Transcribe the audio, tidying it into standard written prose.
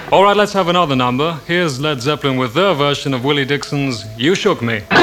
All right, let's have another number. Here's Led Zeppelin with their version of Willie Dixon's You Shook Me.